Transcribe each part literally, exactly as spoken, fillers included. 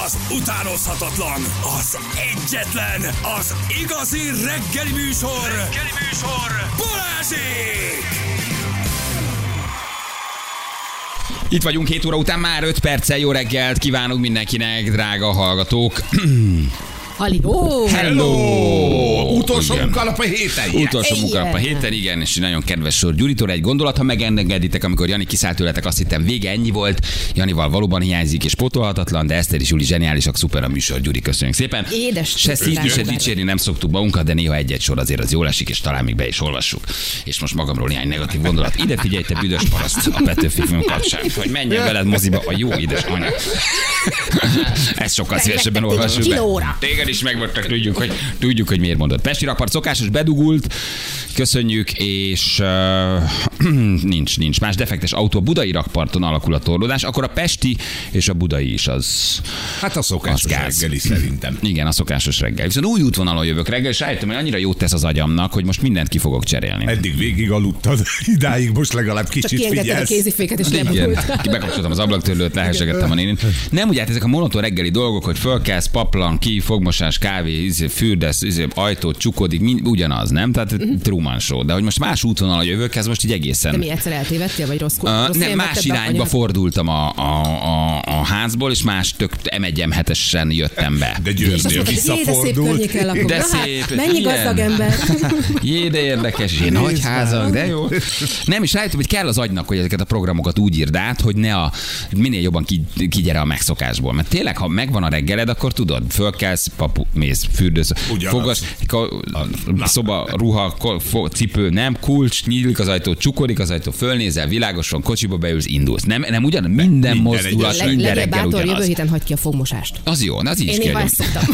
az utánozhatatlan, az egyetlen, az igazi reggeli műsor, reggeli műsor, Balázsék! Itt vagyunk hét óra után, már öt perccel. Jó reggelt kívánunk mindenkinek, drága hallgatók. Hello! Hello! Utolsó munkalap a héten. Utolsó munkalap a héten, igen, és nagyon kedves Sor Gyuritól egy gondolat, ha megengeditek, amikor Jani kiszállt tőletek, azt hittem vége, ennyi volt. Janival valóban hiányzik és pótolhatatlan, de Eszter és Juli zseniálisak, szuper a műsor, Gyuri, köszönjük szépen. Édes. Se szízni, se dicsérni nem szoktuk magunkat, de néha egy-egy sor azért az jól esik, és talán még be is olvassuk. És most magamról néhány negatív gondolat. Ide figyelj, te büdös paraszt a Petőfi film kapcsán, hogy menjen veled moziba a jó édes anya. Ezt sokkal szívesebben olvassuk be. Téged is megvoltak, tudjuk, hogy, tudjuk, hogy miért mondod. Pesti rakpart szokásos, bedugult, köszönjük, és uh, nincs, nincs más defektes autó. A budai rakparton alakul a torlódás, akkor a pesti és a budai is az. Hát a szokásos reggeli szerintem. Igen, a szokásos reggel. Viszont új útvonalon jövök reggel, és rájöttem, hogy annyira jót tesz az agyamnak, hogy most mindent ki fogok cserélni. Eddig végig aludtad, idáig most legalább kicsit figyelsz. Csak kiengedted a kéziféket, és lebudult. Bekapcsoltam az ablaktörlőt, lehesegettem a nénit. Nem úgy, hát ezek a monoton reggeli dolgok, hogy fölkelsz, paplan, ki, fogmosás, kávé, fürdesz, ajtó, csukodik, mind, ugyanaz, nem? Tehát uh-huh. Truman Show. De hogy most más útvonalon jövök, ez most így egészen. De mi egyszer eltévedtél, vagy rossz, uh, rossz Nem, más irányba be, fordultam a, a, a, a házból, és más tök em egy em hetesen jöttem be. De győznél visszafordult. De szép. Mennyi gazdag ember. Jé, de érdekes, és nagy házak, de jó. Nem, is rájöttem, hogy kell az agynak, hogy ezeket a programokat úgy írd át, hogy ne a, minél jobban kigyere a megszokásból. Mert tényleg, ha megvan a reggeled, akkor tudod, fölkelsz, papu, mész, fürdősz, fogas, szoba, ruha, cipő, nem, kulcs, nyílik az ajtó, csukodik az ajtó, fölnézel, világosan, kocsiba beülsz, indulsz. Nem, nem ugyan, minden, minden mozdulat, leg, minden reggel bátor, ugyanaz. Jövő héten hagyd ki a fogmosást. Az jó, az így is kiadjam.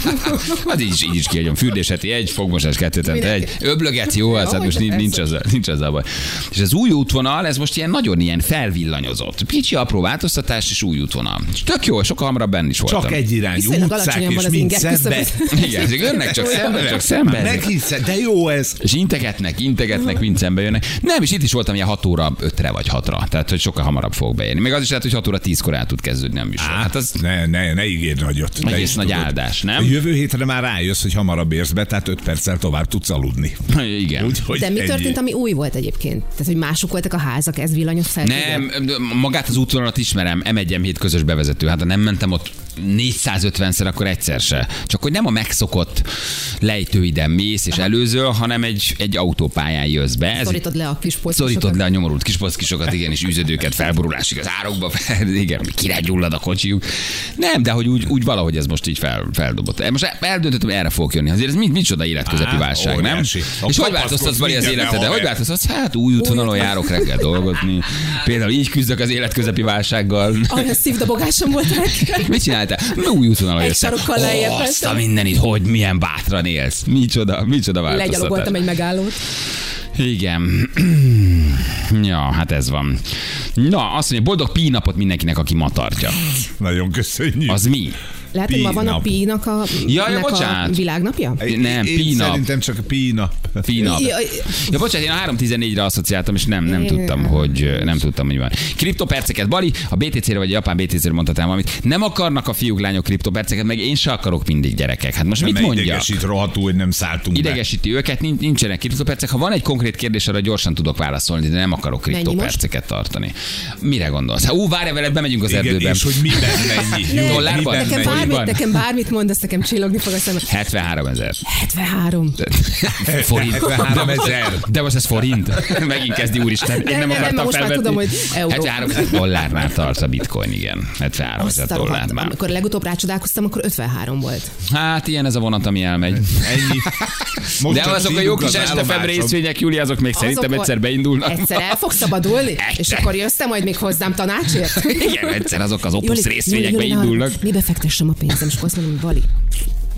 Az így is, így is kiadjam. Fürdéseti egy, fogmosás kettőt, egy. Öblögetsz, jó, az, hát most nincs az, nincs az a baj. És az új útvonal, ez most ilyen nagyon ilyen felvillanyozott. Kicsi apró változtatás és új útvonal. És tök jó, sokkal hamarabb benn is voltam. Csak egy irányú utcák és mind szembe. Igen, jönnek csak szembe, csak szembe. Meghiszed, de jó ez. És integetnek, integetnek, mind szembe jönnek. Nem, és itt is voltam ilyen hat óra ötre vagy hatra. Tehát, hogy sokkal hamarabb fogok beérni. Még az is lehet, hogy hat óra tízkor el tud kezdődni a műsor. Hát az ne, ne, ne ígérj nagyot. Egész nagy tudod. Áldás, nem? A jövő hétre már rájössz, hogy hamarabb érsz be, tehát öt perccel tovább tudsz aludni. Igen. Úgy, de mi ennyi. történt, ami új volt egyébként? Tehát, hogy mások voltak a házak, ez villanyos Nem, magát az útvonalat ismerem, em egy em hét közös bevezető. Hát ha nem mentem ott négyszázötvenszer, akkor egyszer se. Csak hogy nem a megszokott lejtőiden mész és előző, hanem egy, egy autópályán jössz be. Ez szorítod le a kis polckisokat. Szorítod le a nyomorult kis polckisokat, igen, és üződőket felborulásig az árokba, fel, igen, kirágyullad a kocsiuk. Nem, de hogy úgy, úgy valahogy ez most így fel, feldobott. Most eldöntöttem, erre fogok jönni. Azért ez mit, micsoda életközepi válság, nem? Óriási. És hogy változtatsz Bali az életed? Hogy változtatsz? Hát új útvonalon járok reggel dolgozni. Például így küzdök az életközepi válsággal. Olyan szívdobogásom volt reggel. Mit csináltál? Új útvonalon jössz. Egy sarokkal lejjebb. Azt a mindenit, hogy milyen bátran élsz. Micsoda, micsoda változtatás. Legyalogoltam egy megállót. Igen. Ja, hát ez van. Na, azt mondja, boldog pi napot mindenkinek, aki ma tartja. Nagyon köszönjük. Az mi? Lehet, hogy ma van a Pi-nak a, ja, ja, a világnapja? Nem, Pi-nap. Szerintem csak a Pi-nap. Pi-nap. Ja, bocsánat, én a három tizennégyre asszociáltam, és nem, nem tudtam, hogy nem tudtam, hogy van. Kriptoperceket, Bali, a bé té cére vagy a japán bé té cére mondhatnám valamit. Nem akarnak a fiúk, lányok kriptoperceket, meg én se akarok mindig gyerekek. Hát most nem, mit mondjak? Idegesít rohadtul, hogy nem szálltunk Idegesíti be. Őket, nincsenek kriptopercek. Ha van egy konkrét kérdés, arra gyorsan tudok válaszolni, de nem akarok kriptoperceket tartani. Mire gondolsz? Ú, várj, veled bemegyünk az erdőben. És hogy miben mennyi? Dollárban? Nekem bármit, nekem bármit mondasz, nekem csillogni fog a szemem. hetvenhárom ezer. hetvenhárom. Forint. hetvenhárom ezer. De most ez forint. Megint kezdi úristen. Én nem, nem akartam most felvetni. Már tudom, hogy euró. hetvenhárom ezer dollárnál tart a bitcoin, igen. hetvenhárom ezer dollár már. Amikor legutóbb rácsodálkoztam, akkor ötvenhárom volt. Hát ilyen ez a vonat, ami elmegy. Ennyi. Most de azok a jó kis estefem részvények, Júli, azok még azok szerintem egyszer beindulnak. Egyszer el fogsz szabadulni? Egyszer. És akkor jössz te majd még hozzám tanácsért? Igen, egyszer azok az Opus részvények beindulnak. Mi befektessem a pénzem, és akkor azt mondom, hogy Bali,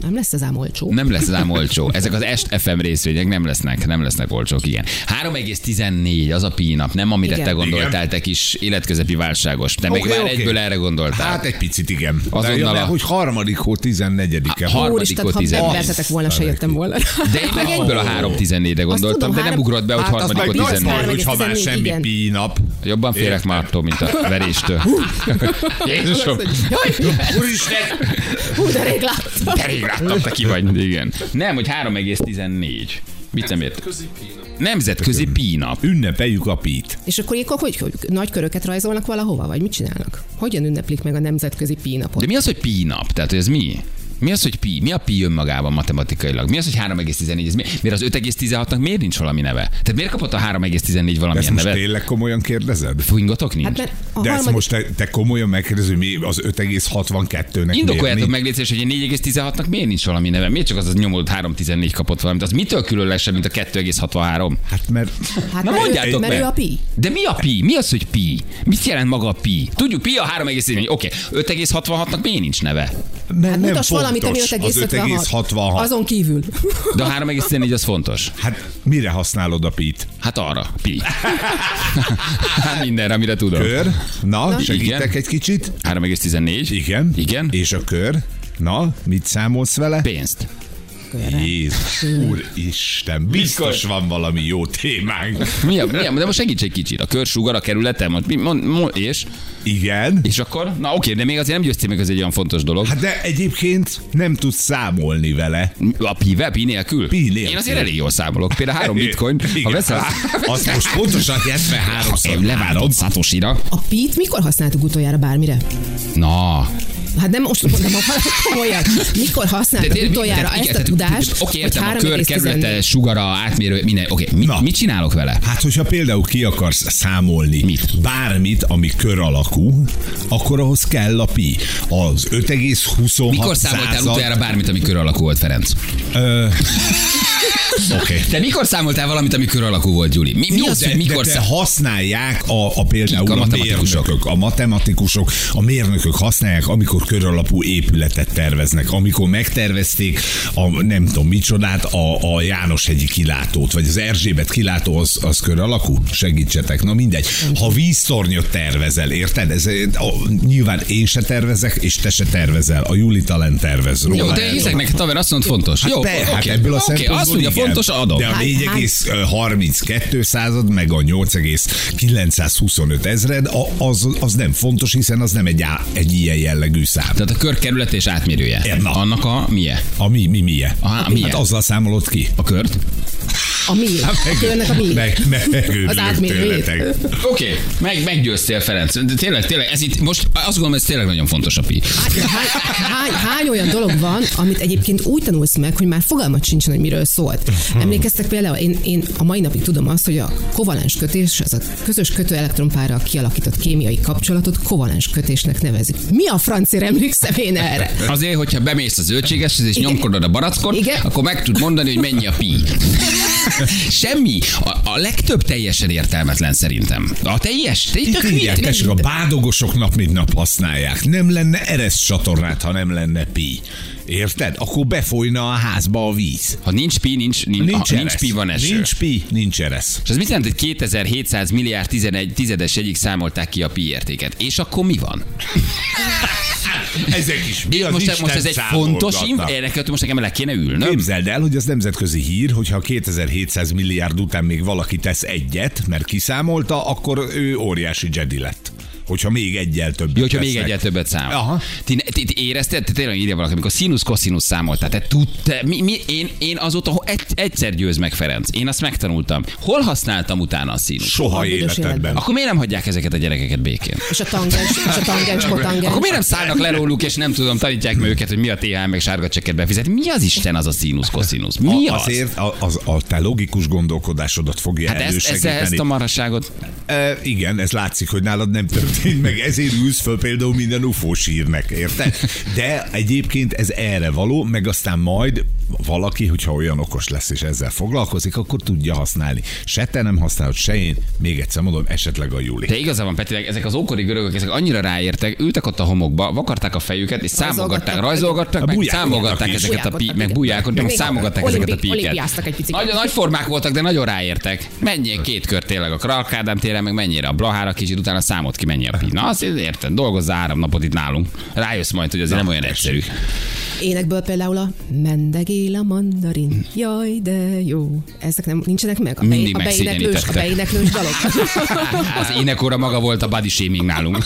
Nem lesz az ám olcsó. Nem lesz ám olcsó. Ezek az Est ef em részvények nem lesznek, nem lesznek olcsók, igen. három egész tizennégy az a pi nap, nem amit Igen. te gondoltál, Igen. te kis életközepi válságos. Te Oké, meg már oké. egyből erre gondoltál. Hát egy picit igen. Azonnal De, a- de hogy harmadik hó tizennegyedike. A har- Úristen, ha tizennégy. bevertetek volna, se jöttem volna. De én meg egyből a három tizennégyre gondoltam, tudom, de nem három- ugrott be, hogy hát az harmadikot meg nagy tizennégy. baj, hogy ha már tizennégy, semmi igen. pi nap. Jobban félek már attól, mint a veréstől. Jézusom! Jaj, Úristen! hú, de rég láttam. De rég láttam, te ki vagy. Igen. Nem, hogy három egész tizennégy. Mit nem ért? Nemzetközi pi nap. Ünnepeljük a pít. És akkor ilyenkor hogy, hogy nagy köröket rajzolnak valahova, vagy mit csinálnak? Hogyan ünneplik meg a nemzetközi pi napot? De mi az, hogy pi nap? Tehát hogy ez mi? Mi az, hogy pi? Mi a pi önmagában matematikailag? Mi az, hogy három egész tizennégy? Ez mi? Miért az öt egész tizenhatnak miért nincs valami neve? Tehát miért kapott a három egész tizennégy Ezt valamilyen most nevet? tényleg komolyan kérdezed? Fújngotok nincs? Hát mert a De ezt harmadik... most te, te komolyan megkérdező, mi az öt egész hatvankettőnek Indokoljátok mérni? meg létszés, hogy a négy egész tizenhatnak miért nincs valami neve? Miért csak az az nyomult három tizennégy kapott valamit? Az mitől különlegesebb, mint a kettő egész hatvanhárom? Hát mert Hát Na mert ő- mondjátok mert meg. ő a pi. De mi a pi? Mi az, hogy pi? Mit jelent maga a pi? Tudjuk, pi a három egész tizennégy. Oké, öt egész hatvanhatnak miért nincs neve? mert Hát nem mutass valamit, ami fontos öt egész az öt egész hatvanhat. Azon kívül. De a három egész tizennégy az fontos. Hát mire használod a pít? Hát arra, pi. Hát mindenre, amire tudom. Kör? Na, Na. segítek Igen. egy kicsit? három egész tizennégy. Igen. Igen. És a kör? Na, mit számolsz vele? Pénzt. Jézus, úristen, biztos van valami jó témánk. Mi a, mi a, de most segíts egy kicsit. A körsugar, a kerülete, most mi, mond, mond, és? Igen. És akkor? Na oké, de még azért nem győztél meg, ez egy olyan fontos dolog. Hát de egyébként nem tudsz számolni vele. A pi-vel, pi nélkül? Pi nélkül. Én azért elég jól számolok. Például három bitcoin, ha Igen. veszel... Az most pontosan hetvenhárom szor Leváltod Satoshira. A pit mikor használtuk utoljára bármire? Na, Hát nem most mondom, a komolyan. Mikor használtuk tényleg, utoljára tehát igen, ezt a tehát- tudást, Oké, hogy értem, a három kör, egész kerülete, tizennégy. sugara, átmérő, minden. Oké, mit, Na. mit csinálok vele? Hát, hogyha például ki akarsz számolni Mit? bármit, ami kör alakú, akkor ahhoz kell a pi. Az öt egész huszonhat Mikor számoltál század- utoljára bármit, ami kör alakú volt, Ferenc? Ö, Oké. Te mikor számoltál valamit, ami kör alakú volt, Gyuri? Mi, mi Jó, az, de, hogy mikor de, de szám... használják a, a például Kik? A a, matematikusok? mérnökök, a matematikusok, a mérnökök használják, amikor köralapú épületet terveznek, amikor megtervezték a nem tudom micsodát, a, a Jánoshegyi kilátót, vagy az Erzsébet kilátó, az, az kör alakú? Segítsetek, na mindegy. Ha víztornyot tervezel, érted? Ez, a, nyilván én se tervezek, és te se tervezel. A Juli talán tervez róla. Jó, de erről. hiszek neked, haver, azt mondod fontos. Hát Jó, be, oké, hát ebből a oké, szempontból azt mondja, igen. fontos, adom. De a Hát- négy egész harminckettő század, meg a nyolc egész kilencszázhuszonöt ezred, a- az, az nem fontos, hiszen az nem egy, á, egy ilyen jellegű szám. Tehát a kör kerülete és átmérője. Na. Annak a milyen? A mi, mi, milyen? Aha, milyen? Hát azzal számolod ki. A kört? A mi. A körnek a mi. Meg, megőrülök Az átmérőjét. tőletek. Oké, okay, meg, meggyőztél, Ferenc. De tényleg, tényleg, ez itt most azt gondolom, ez tényleg nagyon fontos a pi. Hány, hány, hány olyan dolog van, amit egyébként úgy tanulsz meg, hogy már fogalmat sincsen, hogy miről szólt. Emlékeztek például, én, én a mai napig tudom azt, hogy a kovalens kötés, az a közös kötőelektronpárral kialakított kémiai kapcsolatot kovalens kötésnek nevezik. Mi a francért emlékszem én erre? Azért, hogyha bemész az zöldségeshez és Igen. nyomkodod a barackot, Igen. akkor meg tud mondani, hogy mennyi a pi. Semmi. A, a legtöbb teljesen értelmetlen szerintem. A teljes, te, Itt tök írják, hülye- tessék, a bádogosok nap mint nap használják. Nem lenne ereszt csatornát, ha nem lenne pi. Érted? Akkor befolyna a házba a víz. Ha nincs pi, nincs, nincs, Nincs, ha nincs eresz. pi, van eső. Nincs pi, nincs eresz. És ez mit jelent, hogy kétezer-hétszáz milliárd tizenegy tizedes egyig számolták ki a pi értéket. És akkor mi van? Ezek is mi az most, Isten most ez egy fontos számolgatnak? inf, erre most nekem le kéne ülnöm. Képzeld el, hogy az nemzetközi hír, hogyha kétezer-hétszáz milliárd után még valaki tesz egyet, mert kiszámolta, akkor ő óriási Jedi lett. Hogyha még egyel többet Jó, hogyha még tesznek. egyet többet számol. Aha. Ti, ti, ti érezted, te tényleg írja valaki, amikor színusz-koszinusz számoltál, te tudtál, mi, mi, én, én azóta egy, egyszer győz meg, Ferenc. Én azt megtanultam. Hol használtam utána a színus? Soha A büdös életedben. életben. Akkor miért nem hagyják ezeket a gyerekeket békén? És a tangens, és a tangens, kotangens. Akkor miért nem szállnak le róluk, és nem tudom, tanítják meg őket, hogy mi a té há em, meg sárga csekket befizet? Mi az Isten az a színusz-koszinusz? Mi A, az? azért a, az, a te logikus gondolkodásodat fogja Hát ezt, elősegíteni. ezt, ezt a marhasságot. E, igen, ez látszik, hogy nálad nem történt meg, ezért ülsz föl például minden ufós hírnek, érted? De egyébként ez erre való, meg aztán majd valaki, hogyha olyan okos lesz és ezzel foglalkozik, akkor tudja használni. Se te nem használod, se én, még egyszer mondom, esetleg a Juli. De igaza van, Peti, ezek az ókori görögök, ezek annyira ráértek, ültek ott a homokba, vakarták a fejüket, és számogatták, rajzolgattak, meg számogatták ezeket a pi, meg bujjákodtak, meg számogatták ezeket a píket. Nagyon nagy formák voltak, de nagyon ráértek. Menjél két kör tényleg a Kralk Ádám téren, meg mennyire a Blahára kicsit, utána számot ki, mennyi a pi. Na, azt érted, dolgozzál három napot itt nálunk. Rájössz majd, hogy azért nem olyan egyszerű. Énekből például a Mendegél a mandarin, jaj, de jó. Ezek nem nincsenek meg? A, Mindig a beéneklős, a beéneklős dalok. Az énekóra maga volt a body shaming nálunk.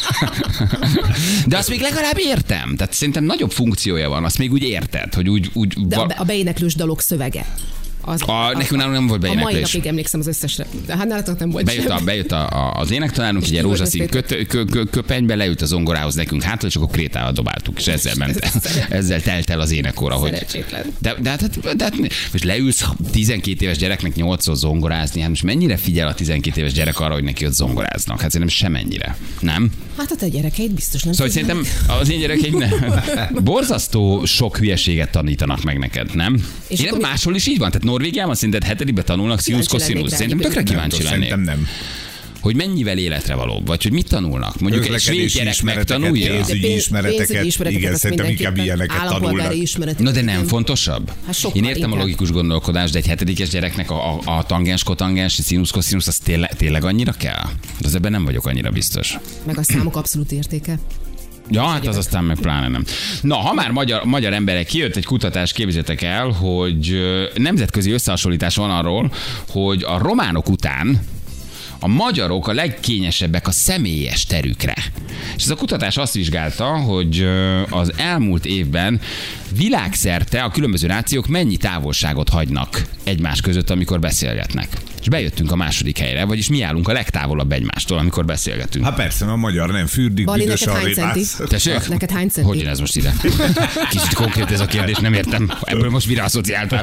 De azt még legalább értem. Tehát szerintem nagyobb funkciója van, azt még úgy érted, hogy úgy... úgy de val- a beéneklős dalok szövege. Az, a, nekünk nálunk nem volt beéneklés. A mai napig emlékszem az összesre. De hát nálatok nem volt bejött, a, bejött a, a, az énektanárunk, egy ilyen rózsaszín köt, kö, kö, köpenybe, leült a zongorához nekünk hátra, és akkor krétával dobáltuk, és ezzel ment. Ezzel telt el az énekóra. Hogy... De, de, de, de, de most leülsz tizenkét éves gyereknek nyolcszor zongorázni, hát most mennyire figyel a tizenkét éves gyerek arra, hogy neki ott zongoráznak? Hát szerintem semennyire. Nem? Hát a te gyerekeid biztos nem. Szóval szerintem az én gyerekeim nem. Borzasztó sok hülyeséget tanítanak meg neked, nem? És én máshol is így van. Tehát Norvégiában szerinted hetedikbe tanulnak színusz, koszinusz. Szerintem tökre kíváncsi lennék. Szerintem nem. Hogy mennyivel életre valóbb, vagy hogy mit tanulnak? Mondjuk egy svéd gyerek megtanulja. Pénzügyi ismereteket, ismereteket, igen, szerintem inkább ilyeneket tanulnak. Na de nem fontosabb? Hát Én értem inkább. A logikus gondolkodást, de egy hetedikes gyereknek a, a, a tangens, kotangens, színusz, koszinusz, az tényleg, tényleg annyira kell? De ebben nem vagyok annyira biztos. Meg a számok abszolút értéke. Ja, hát az aztán meg pláne nem. Na, ha már magyar, magyar emberek, kijött egy kutatás, képzeljétek el, hogy nemzetközi összehasonlítás van arról, hogy a románok után a magyarok a legkényesebbek a személyes terükre. És ez a kutatás azt vizsgálta, hogy az elmúlt évben világszerte a különböző nációk mennyi távolságot hagynak egymás között, amikor beszélgetnek. És bejöttünk a második helyre, vagyis mi állunk a legtávolabb egymástól, amikor beszélgetünk. Hát persze, a magyar nem fürdik, Bali, büdös neked hány centi? Tessék? Neked hány centi? Hogy jön ez most ide? Kicsit konkrét ez a kérdés, nem értem. Ebből most mire asszociáltál?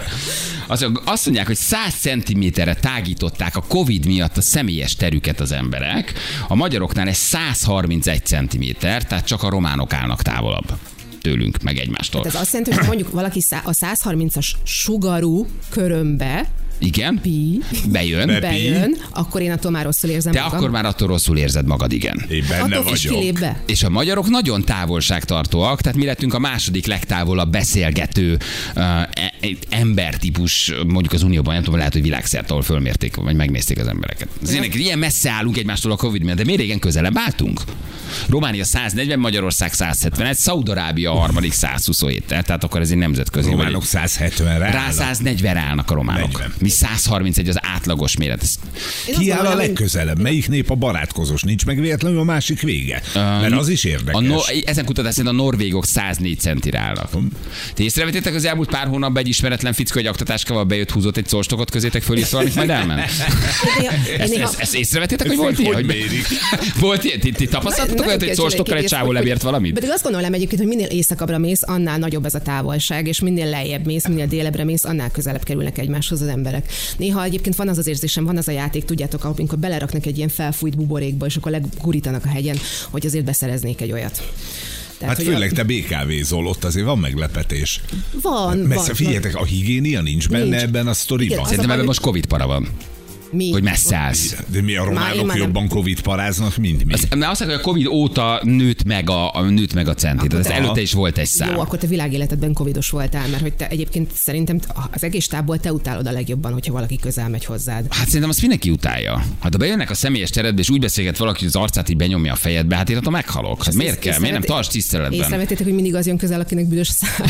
Azt mondják, hogy száz centiméterre tágították a Covid miatt a személyes terüket az emberek. A magyaroknál ez száz harmincegy centiméter, tehát csak a románok állnak távolabb tőlünk, meg egymástól. Hát ez azt jelenti, hogy mondjuk valaki a száz harmincas sugarú körömbe igen, Pi. bejön, Be bejön, akkor én attól már rosszul érzem Te magam. akkor már attól rosszul érzed magad, igen. Én benne attól vagyok. És a magyarok nagyon távolságtartóak, tehát mi lettünk a második legtávolabb beszélgető uh, embertípus, mondjuk az Unióban, nem tudom, lehet, hogy világszerte, ahol fölmérték, vagy megnézték az embereket. Azért ilyen messze állunk egymástól a Covid miatt, de miért régen közelebb álltunk? Románia száznegyven, Magyarország száz hetvenegy, Szaúd-Arábia a harmadik száz huszonhét, tehát akkor ez egy nemzetközi. Románok száz hetvenre Rá száznegyvenre állnak a románok. negyven. Mi száz harmincegy az átlagos méret. Ez... Ki áll a legközelebb? Melyik nép a barátkozós? Nincs meg véletlenül a másik vége? Mert az is érdekes. A no, ezen kutatás szerint a norvégok száznégy centire állnak. Ti észrevetétek az elmúlt pár hónapban egy ismeretlen fickó egy aktatáskával bejött, húzott egy szolstokot közétek föl, és valamit majd elment? Ezt, ezt, ezt észrevetétek, hogy volt ilyen? Hogy volt ilyen? Ti, ti tapasztaltatok olyat, hogy egy szolstokkal egy csávó lebért valamit? Pedig azt gondolom egyébként, hogy minél északabbra mész, annál nagyobb ez a távolság, és minél lejjebb mész, minél délebbre mész, annál közelebb kerülnek egymáshoz az emberek. Néha egyébként van az az érzésem, van az a játék, tudjátok, amikor beleraknak egy ilyen felfújt buborékba, és akkor legurítanak a hegyen, hogy azért beszereznék egy olyat. Tehát, hát főleg a... te bé ká vézol, ott azért van meglepetés. Van, Messze, van. Figyeljetek, a higiénia nincs benne nincs. ebben a sztoriban. Szerintem ebben most Covid para van. Mi? Hogy messze állsz. De mi a románok jobban nem... Covid paráznak, mint mi? Az, azt mondják, hogy a Covid óta nőtt meg a, a, nőtt meg a centi. Tehát ez előtte is volt egy szám. Jó, akkor te világéletedben covidos voltál, mert hogy te egyébként szerintem az egész tábból te utálod a legjobban, hogyha valaki közel megy hozzád. Hát szerintem azt mindenki utálja. Hát ha bejönnek a személyes teredbe, és úgy beszélget valaki, hogy az arcát így benyomja a fejedbe, hát én attól meghalok. Hát miért kell? Miért nem tarts tiszteletben? Észrevettétek, hogy mindig az jön közel, akinek büdös szája.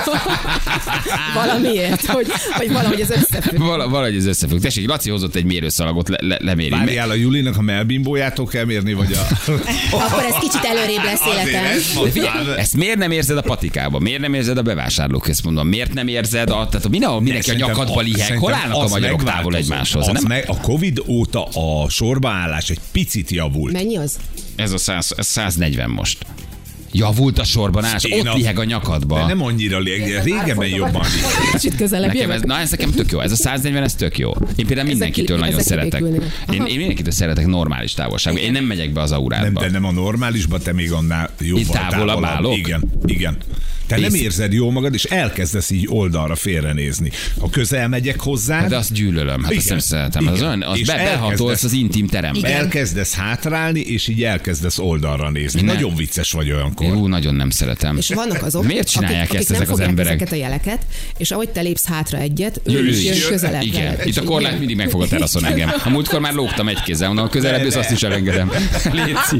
Valamiért, hogy, hogy valahogy ez összefügg. Val- valahogy ez összefügg. Tessék, Laci hozott egy mérőszalagot, le- le- leméri. Várjál, a Julinak a melbimbójától kell mérni, vagy a... Akkor ez kicsit előrébb lesz életem. Figyelj, ezt miért nem érzed a patikában? Miért nem érzed a bevásárlóközpontban? Miért nem érzed a... Tehát mindenhol mindenki a nyakadba liheg. Hol állnak a magyarok távol egymáshoz? Nem? Meg, a Covid óta a sorbaállás egy picit javult. Mennyi az? Ez a száz, ez száznegyven most. Javult a sorban állás, ott a... liheg a nyakadba. De nem annyira liheg, régebben jobban liheg. Kicsit közelebb nekem ez, na ez nekem tök jó, ez a száznegyven, ez tök jó. Én például mindenkitől nagyon szeretek. Én, én mindenkitől szeretek normális távolságban. Én nem megyek be az aurádba. Nem, de nem a normálisba, te még annál jóval távolabb állok? Igen, igen. Te nem érzed jól magad, és elkezdesz így oldalra félrenézni. Ha közel megyek hozzá. De azt gyűlölöm, hát azt nem szeretem. Az olyan, az be, behatolsz az intim terembe. Elkezdesz hátrálni, és így elkezdesz oldalra nézni. Nem. Nagyon vicces vagy olyankor. Jó, nagyon nem szeretem. És vannak azok, miért csinálják akik, ezt akik ezek az emberek? ezeket a jeleket, és ahogy te lépsz hátra egyet, ő, ő is jön közelebb. Igen, itt a korlát mindig megfog a teraszon engem. A múltkor már lógtam egy kézzel, onnan közelebb, és azt is elengedem. Léci.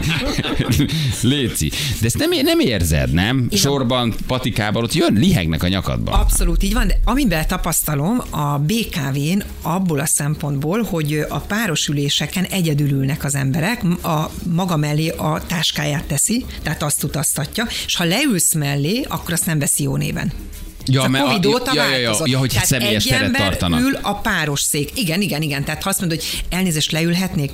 Léci. De ezt nem, nem érzed, nem? Sorban, patikában, ott jön, lihegnek a nyakadba. Abszolút így van, de amiben tapasztalom a bé ká vén abból a szempontból, hogy a párosüléseken egyedül ülnek az emberek, a maga mellé a táskáját teszi, tehát azt utaztatja, és ha leülsz mellé, akkor azt nem veszi jó néven. Ja, a Covid óta ja, ja, ja, ja, hogy tehát személyes egy teret ember tartanak. ül a páros szék. Igen, igen, igen. Tehát ha azt mondod, hogy elnézést, leülhetnék,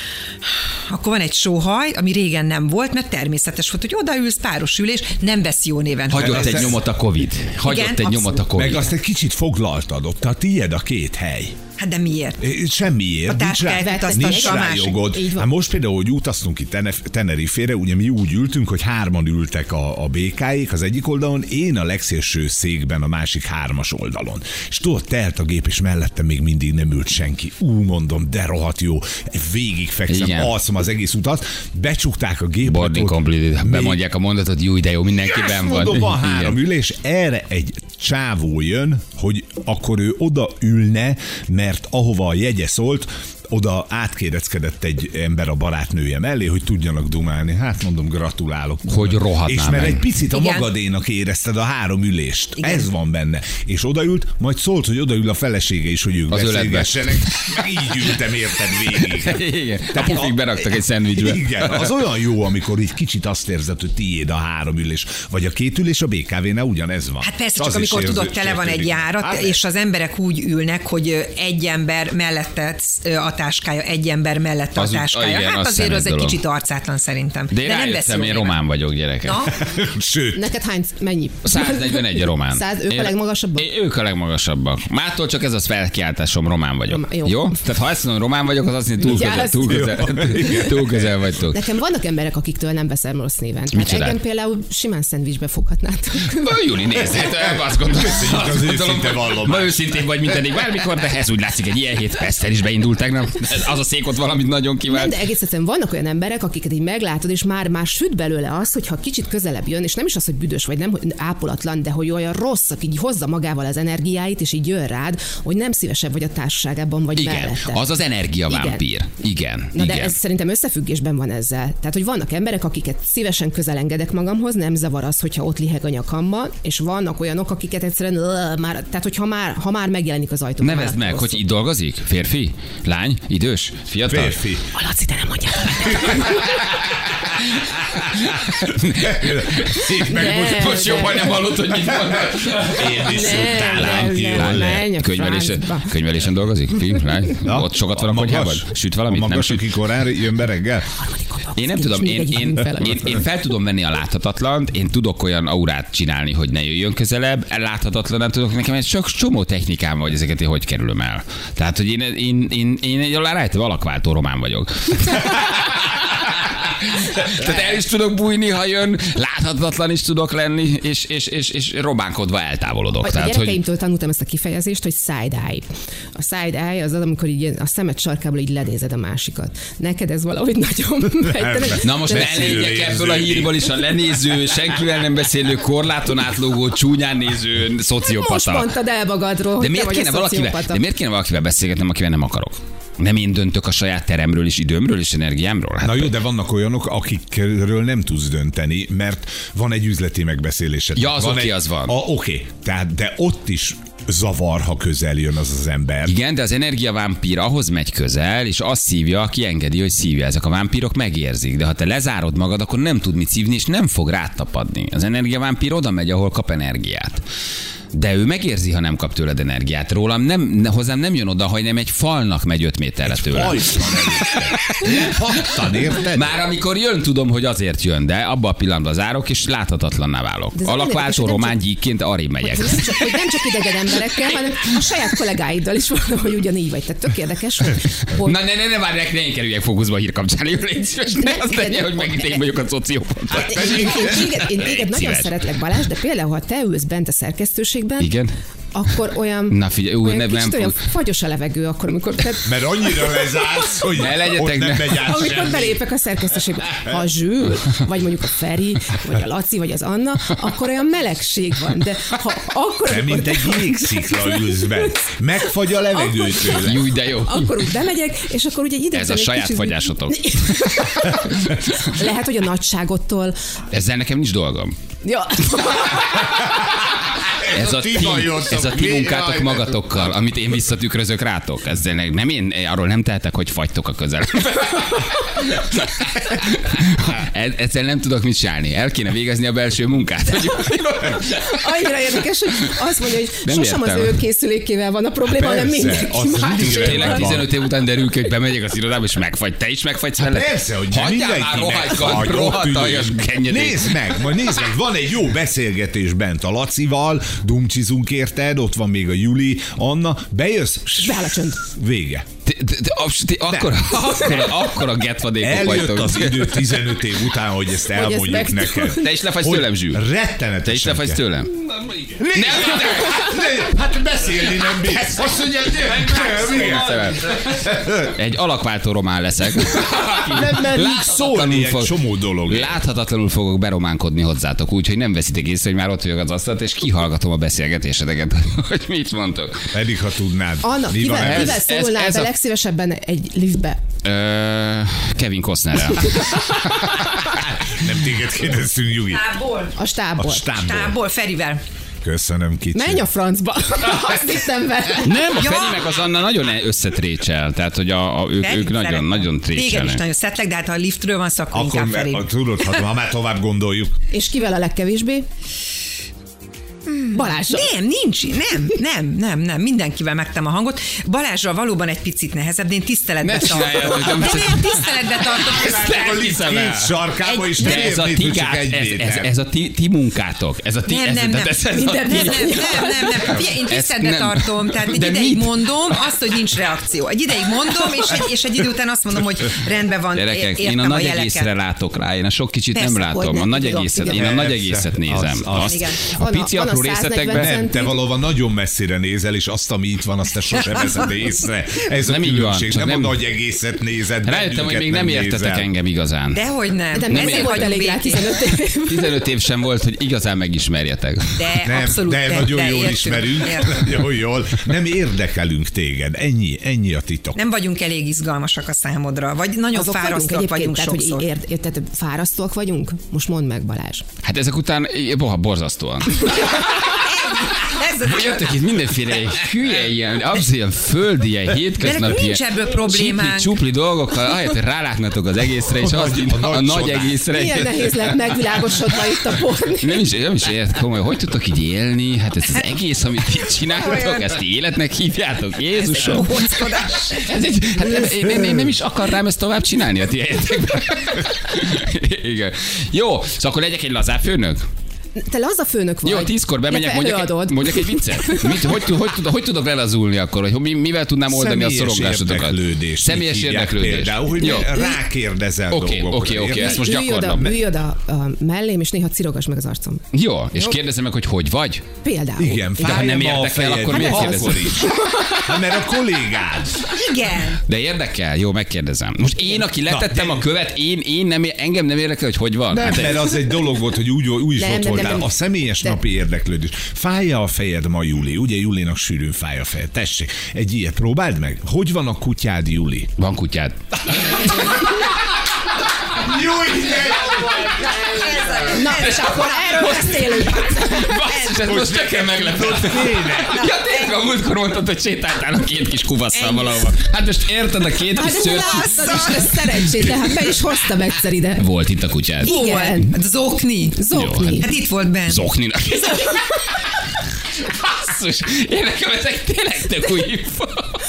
akkor van egy sóhaj, ami régen nem volt, mert természetes volt, hogy odaülsz, páros ülés, nem vesz jó néven. Hagyott egy nyomot a Covid. Hagyott Igen, egy nyomot a Covid. Meg azt egy kicsit foglaltad, ott a tiéd a két hely. Hát de miért? Semmiért. A táskáját azt nincs a rá másik. jogod. Hát most például, hogy utaztunk ki Tenerifére, ugye mi úgy ültünk, hogy hárman ültek a, a bé ká-ék az egyik oldalon, én a legszélső székben a másik hármas oldalon. És tudod, telt a gép, és mellettem még mindig nem ült senki. Ú, mondom, de rohadt jó. Végigfekszem, alszom az egész utat, becsukták a gépet. Boarding complete, bemondják a mondatot, jó, de jó, mindenki benn van. Mondom, van három ülés, erre egy csávó jön, hogy akkor ő oda ülne, mert ahova a jegye szólt, oda átkéreckedett egy ember a barátnője mellé, hogy tudjanak dumálni. Hát mondom, gratulálok. Hogy rohadnál. És mert meg. egy picit a Igen. magadénak érezted a három ülést. Igen. Ez van benne. És odaült, majd szólt, hogy odaül a felesége is, hogy ők Az beszélgessenek. Meg így ültem érted végig. Igen. A pufik beraktak egy szendvicsbe. Igen, az olyan jó, amikor így kicsit azt érzed, hogy tiéd a három ülés. Vagy a két ülés a bé ká vénál ugyanez van. Hát persze, Az csak is amikor érző- tudod, tele van egy érződik. járat, Hát, és az emberek úgy ülnek, hogy egy ember mellette a táskája, egy ember mellette Az a úgy- táskája. igen, Hát az azért az egy szemét kicsit arcátlan szerintem. De én nem rájöttem, beszél én néven. román vagyok, gyerekek. Na, Sőt, Neked hány, mennyi? száznegyvenegy a román. Száz, ők a Én- legmagasabbak? Én, ők a legmagasabbak. Mától csak ez az felkiáltásom, román vagyok. Román, jó. jó. Tehát ha azt mondom, román vagyok, az azt jelenti, túl közel, Vigyázz. túl közel, túl közel vagytok. Nekem vannak emberek, akiktől nem veszem rossz néven. Tehát Micsodák? engem például simán szendvicsbe foghatnátok. Júli, nézd, hát azt gondolom, az azt gondolom, őszinte hogy vallomás. ma őszintén vagy, mint eddig bármikor, de ez úgy látszik, egy ilyen hét Peszter is beindult tegnap. Az a szék ott valamit nagyon Nem, kívánt. de egész egyszerűen vannak olyan emberek, akiket így meglátod, és már, már süt belőle az, hogyha kicsit közelebb jön, és nem is az, hogy büdös vagy, nem hogy ápolatlan, de hogy olyan rossz, aki így hozza magával az energiáit, és így jön rád, hogy nem szívesebb vagy a társaságában, vagy Igen, mellette. az az energiavámpír. Igen, Na igen. de ez szerintem összefüggésben van ezzel. Tehát, hogy vannak emberek, akiket szívesen közel engedek magamhoz, nem zavar az, hogyha ott liheg a nyakamban, és vannak olyanok, akiket egyszerűen uh, már, tehát hogyha már, ha már megjelenik az ajtó. Nevezd meg, hogy itt dolgozik? Férfi? Lány? Idős? Fiatal? férfi. A Laci, te nem mondjál. Meg most, Ne. Most jobban nem hallott, hogy mit mondod. én is Nem, szóltálám nem, ki. nem, jól lehet. menj a Könyvelésen, francba. könyvelésen dolgozik? Fi, lány? Na, Ott sokat van a magas? konyhában? Süt valamit? A Nem magas, süt? aki korán jön be reggel? Én nem tudom, én, én, én, én fel tudom venni a láthatatlant, én tudok olyan aurát csinálni, hogy ne jöjjön közelebb, láthatatlan nem tudok, nekem egy sok csomó technikám van, hogy ezeket én hogy kerülöm el. Tehát, hogy én, én, én, én egy rájtő alakváltó román vagyok. Tehát el is tudok bújni, ha jön, láthatatlan is tudok lenni, és, és, és, és robánkodva eltávolodok. A Tehát, hogy... gyerekeimtől tanultam ezt a kifejezést, hogy side-eye. A side-eye az az, amikor így a szemed sarkából így lenézed a másikat. Neked ez valahogy nagyon megy. Na most ne legyek ebből a hírből is a lenéző, senkivel nem beszélő, korláton átlógó, csúnyán néző Most szociopata. mondtad el magadról, De hogy miért, te kéne vagy a valakivel, szociopata. de miért kéne valakivel beszélgetnem, akivel nem akarok? Nem én döntök a saját teremről és időmről és energiámról? Hát Na jó, de vannak olyanok, akikről nem tudsz dönteni, mert van egy üzleti megbeszélésed. Ja, az van oké, egy... az van. A, oké, tehát, de ott is zavar, ha közel jön az az ember. Igen, de az energiavámpír ahhoz megy közel, és azt szívja, aki engedi, hogy szívja. Ezek a vámpírok megérzik, de ha te lezárod magad, akkor nem tud mit szívni, és nem fog rátapadni. Az energiavámpír oda megy, ahol kap energiát. De ő megérzi, ha nem kap tőled energiát. Rólam nem, hozzám nem jön oda, hogy nem egy falnak megy öt méterre tőle. Pattan, érted? Már amikor jön, tudom, hogy azért jön, de abban a pillanatban zárok, és láthatatlanná válok. Alakváltó román gyíkként arrébb megyek. Hogy nem, csak, hogy nem csak idegen emberekkel, hanem a saját kollégáiddal is valahogy ugyanígy vagy. Tehát tök érdekes, hogy... hogy... Na ne, ne, ne, várj, ne én kerüljek fókuszba a hírkapcsán. Légy szíves, ne azt tegye, hogy megint én vagyok a szociópont. Én téged, én téged nagyon szeretlek, Balázs, de például, ha te ülsz bent a szerkesztőségben, igen. akkor olyan, Na figyelj, ú, olyan nem, kicsit nem, olyan fagyos a levegő, akkor, amikor... Tehát, mert annyira lezársz, hogy ne legyetek, nem megy át amikor semmi. belépek a szerkesztőségbe, ha a Zsül, vagy mondjuk a Feri, vagy a Laci, vagy az Anna, akkor olyan melegség van, de ha akkor... Te mint egy jégszikla ülsz bent. Megfagy a levegő tőle. Júj, de jó. Akkor úgy bemegyek, és akkor ugye egy idő Ez a saját kicsit... fagyásotok. Lehet, hogy a nagyságottól... Ezzel nekem nincs dolgom. Ja. Ez a ti, ez a ti munkátok magatokkal, amit én visszatükrözök rátok. Ezzel nem én, arról nem tehetek, hogy fagytok a közelemben. Ezzel nem tudok mit csinálni. El kéne végezni a belső munkát. Annyira érdekes, hogy azt mondja, hogy nem sosem értem. az ő készülékével van a probléma, hanem Persze, mindenki az más. mindig Tényleg van. tizenöt év után derül ki, hogy bemegyek az irodába, és megfagy. Te is megfagysz vele? Persze, hogy nem hagyjál már mindenki rohadjkod, megfagy, ott rohadtaljas ülünk. kenyedét. Nézd meg, majd nézd meg, van egy jó beszélgetés bent a Lacival, dumcsizunk érted, ott van még a Juli, Anna, bejössz, Beáll a csönd. vége. Akkor, akkor, akkor a getvadékok Eljött vagytok. az idő tizenöt év után, hogy ezt elmondjuk ezt meg- neked. Te is lefagysz Hogy tőlem, Zsül. Rettenetesen. Te is lefagysz kell. tőlem. Nézd, ne, hát beszélni nem bírsz. Azt mondja, Egy alakváltó román leszek. nem merünk szólni egy csomó dolog. Láthatatlanul fogok berománkodni hozzátok, úgyhogy nem veszitek észre, hogy már ott vagyok az asztalt, és kihallgatom a beszélgetéseteket, hogy mit mondtok. Pedig, ha tudnád. Anna, Mi van kivel, ez? kivel Ez- szólnál ez be a- legszívesebben egy liftbe? Ö, Kevin Costnerrel. Nem téged kérdeztünk, Nyugi. Tából. A stábból. A stábból. Tából, Ferivel. Köszönöm, kicsi. Menj a francba. Azt hittem vele. Nem, a Ja. Feri meg az Anna nagyon összetrécsel, tehát hogy a, a, ők, Feri, ők nagyon, szeretem. nagyon Téged is trécselnek. nagyon szeretlek, de hát ha a liftről van szó, akkor, Akkor inkább Feri. me- tudod, ha, ha már tovább gondoljuk. És kivel a legkevésbé? Balázsra. Nem, nincs, nem, nem, nem, nem, mindenkivel megtem a hangot. Balázsral valóban egy picit nehezebb, de én tiszteletbe Ne tartom. csináljad, hogy nem De hiszem. nem, tiszteletbe tartom. Nem hiszem el. Két sarkába is De ez a ti, gát, ez, ez, ez a ti, ti munkátok. Ez a ti, Nem, ez, nem, nem, tehát ez, ez a nem, ti- nem, nem, nem, nem, nem. Figyelj, én Ezt tiszteletbe nem. tartom, tehát egy De ideig mit? mondom azt, hogy nincs reakció. Egy ideig mondom, és egy, és egy idő után azt mondom, hogy rendben van, Gyerekek, értem én a a nagy jeleket. egészre látok rá, én a sok kicsit Persze, nem látom. hogyne, A nagy igen, egészet, igen. én a nagy Persze. egészet nézem. Az- az. Azt, Igen. a Van a- pici van a apró száznegyven részletekben Nem, te centi. valóban nagyon messzire nézel, és azt, ami itt van, azt te sosem veszed észre. Ez a Nem így van, különbség, csak nem, nem- a nagy egészet nézed. rájöttem, hogy még nem értetek nézel. engem igazán. Dehogy nem. De Nem nem értem. volt elég rá békén. tizenöt év. tizenöt év sem volt, hogy igazán megismerjetek. De Nem, abszolút. de nagyon de jól értünk, ismerünk. értünk. Nagyon jól. Nem érdekelünk téged. Ennyi, ennyi a titok. Nem vagyunk elég izgalmasak a számodra, vagy nagyon Azok vagyunk fárasztóak egyébként, vagyunk tehát, hogy sokszor. ért, érted, fárasztóak vagyunk? Most mondd meg, Balázs. Hát ezek után, boha, borzasztóan. Ez a- Jöttök itt mindenféle hülye, ilyen, abszolút ilyen földi, ilyen De hétköznapi, nekünk nincs ebből problémánk. csupli, csupli dolgokkal, ahelyett, hogy rálátnátok az egészre, és A azt nagy- így, a a, nagy nagy csodák. egészre. Milyen nehéz lehet megvilágosodva itt a porni. Nem is, nem is ért komoly, hogy tudtok így élni? Hát ez az egész, amit itt csináltok, ezt életnek hívjátok, Jézusom. Bohóckodás. Ez egy, hát ez, én, én, én, nem is akarnám ezt tovább csinálni a ti helyetekben. Igen. Jó, szóval akkor legyek egy lazább főnök? Te laza főnök vagy. Jó, tízkor bemegyek, Illetve mondjak egy, előadod. mondjak egy viccet. Mit, hogy, hogy, hogy, hogy tudok lelazulni akkor? Hogy mi- mivel tudnám oldani a Személyes szorongásotokat? érdeklődés. Személyes mit hívják érdeklődés. Például, hogy Jó. rákérdezel Oké, dolgokra. oké, oké, érted? ezt most Ülj oda, gyakorlom. ülj oda a mellém, és néha cirogass meg az arcom. Jó, és kérdezem meg, hogy hogy vagy? Például. Igen, De ha nem fájja ma a érdekel, fejed, akkor hát miért akkor kérdezed? is. Hát mert a kollégád. Igen. De érdekel? Jó, megkérdezem. Most én, aki letettem a követ, én, én nem, engem nem érdekel, hogy hogy van. Nem, Hát, mert az egy dolog volt, hogy úgy, úgy is Nem, ott nem, voltál. nem, nem. A személyes De- napi érdeklődés. Fájja a fejed ma, Juli? Ugye Julinak sűrűn fáj a fejed. Tessék, egy ilyet próbáld meg. Hogy van a kutyád, Juli? van kutyád. Júj, Na, és akkor erről beszélünk. Basszus, ez most nekem meglepett. Ja, tényleg a múltkor mondtad, hogy sétáltál a két kis kuvasszal valahova. Hát most érted a két kis Hát szőrcsi? látszad is, ez szerencsét, tehát be is hoztam egyszer ide. Volt itt a kutyád. Igen. Hát Zokni. Zokni. Hát itt volt bent. Zokninak. Basszus, én nekem ezek tényleg tök új info.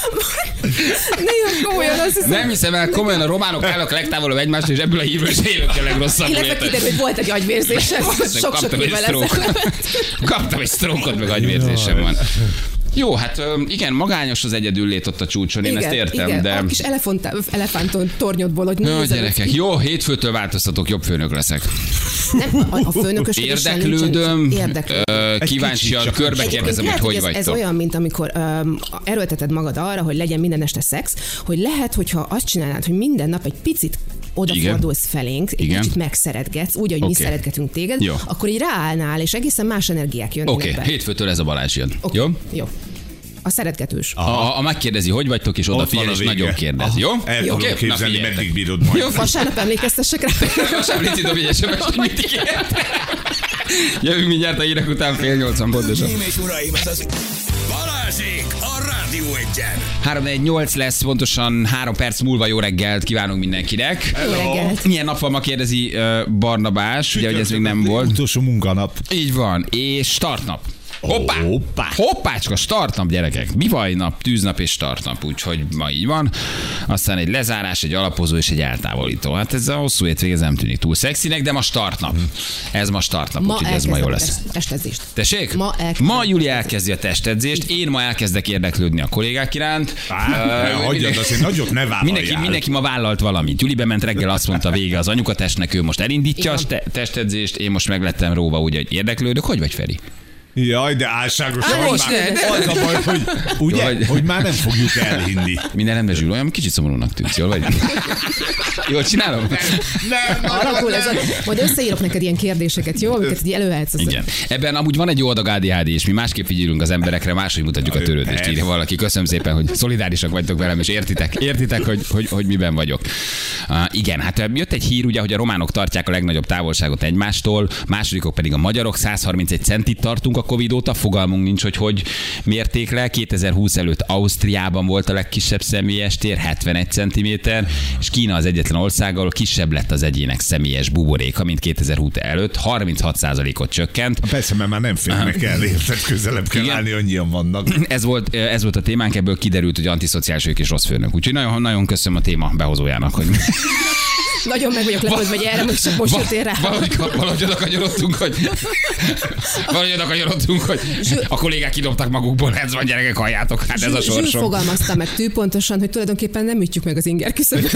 Nagyon komolyan, azt hiszem. Nem hiszem el, komolyan a románok állnak a legtávolabb egymást, és ebből a hívről se élök a legrosszabbul. Illetve kiderül, hogy volt egy agyvérzésem, sok-sok évvel ezelőtt. Kaptam egy sztrókot, meg agyvérzésem van. Jó, hát igen, magányos az egyedüllét ott a csúcson, én igen, ezt értem, igen. de... A kis elefánton tornyodból, hogy Jó, gyerekek, jó, hétfőtől változtatok, jobb főnök leszek. Nem, a, a főnökösködéssel érdeklődöm, érdeklődöm. Kíváncsian körbe kérdezem, hogy hogy vagytok. Ez olyan, mint amikor um, erőlteted magad arra, hogy legyen minden este szex, hogy lehet, hogyha azt csinálnád, hogy minden nap egy picit odafordulsz felénk, egy igen. kicsit megszeretgetsz, úgy, hogy okay. mi szeretgetünk téged, jó. akkor így ráállnál, és egészen más energiák jönnek Oké, be. okay. hétfőtől ez a Balázs jön. Okay. Jó? Jó. A szeretgetős. A, a, a megkérdezi, hogy vagytok, és odafigyel, és nagyon kérdez. Aha. Jó? El tudom okay? képzelni, meddig bírod majd. Jó, vasárnap emlékeztessek rá. Vasárnap légy dobj egy söpest, hogy mit ígért. Jövünk mindjárt a hírek után fél nyolcan pontosan. Balázsék a Rádió Egyen. három egy nyolc lesz, pontosan három perc múlva jó reggelt kívánunk mindenkinek. Jó reggelt. Milyen nap van, ma kérdezi uh, Barnabás, ugye, hogy ez még nem volt. Utolsó munkanap. Így van, és startnap. Hoppá! Hoppá! Hoppácska, startnap, gyerekek. Bivajnap, tűznap és startnap, úgyhogy ma így van. Aztán egy lezárás, egy alapozó és egy eltávolító. Hát ez a hosszú hétvég, ez nem tűnik túl szexinek, de ma startnap. Ez ma startnap, Ma úgyhogy ez ma jó lesz. Testedzést. Tessék? Ma, ma Júli elkezdi a testedzést, én ma elkezdek érdeklődni a kollégák iránt. Hagyjad, azért nagyot ne vállaljál. Mindenki, mindenki ma vállalt valamit. Júli bement reggel, azt mondta vége az anyukatestnek, ő most elindítja a te- testedzést, én most meglettem róva, úgy, hogy érdeklődök. Hogy vagy, Feri? Jaj, de álságosan. Á, most már, ne, az a baj, hogy, ugye, hogy, hogy már nem fogjuk elhinni. Minden rendben, Zsül, olyan kicsit szomorúnak tűnsz, jól vagy? Jól csinálom? Nem, alakul ez a, majd összeírok neked ilyen kérdéseket, jó? Amiket így előhetsz. Igen. Ebben amúgy van egy jó adag á dé há dé, és mi másképp figyelünk az emberekre, máshogy mutatjuk a törődést. Írja valaki, köszönöm szépen, hogy szolidárisak vagytok velem, és értitek, értitek, hogy, hogy, hogy miben vagyok. Uh, igen, hát jött egy hír, ugye, hogy a románok tartják a legnagyobb távolságot egymástól, másodikok pedig a magyarok, száz harmincegy centit tartunk a Covid óta, fogalmunk nincs, hogy hogy mérték le. kétezer-húsz előtt Ausztriában volt a legkisebb személyes tér, hetvenegy centiméter, és Kína az egyetlen ország, ahol kisebb lett az egyének személyes buboréka, mint kétezer-húsz előtt, harminchat százalékot csökkent. Persze, mert már nem férnek el, érted, közelebb kell állni, annyian vannak. Ez volt, ez volt a témánk, ebből kiderült, hogy antiszociális ők és rossz főnök. Úgyhogy nagyon, nagyon köszönöm a téma behozójának, hogy... Nagyon meg vagyok lepődve, hogy erre most, most jöttél rá. Valahogy, valahogy oda kanyarodtunk, hogy... Valahogy oda kanyarodtunk, hogy a kollégák kidobtak magukból, ez van, gyerekek, halljátok, hát ez a sorsom. Zsül fogalmazta meg tűpontosan, hogy tulajdonképpen nem ütjük meg az inger küszöböt.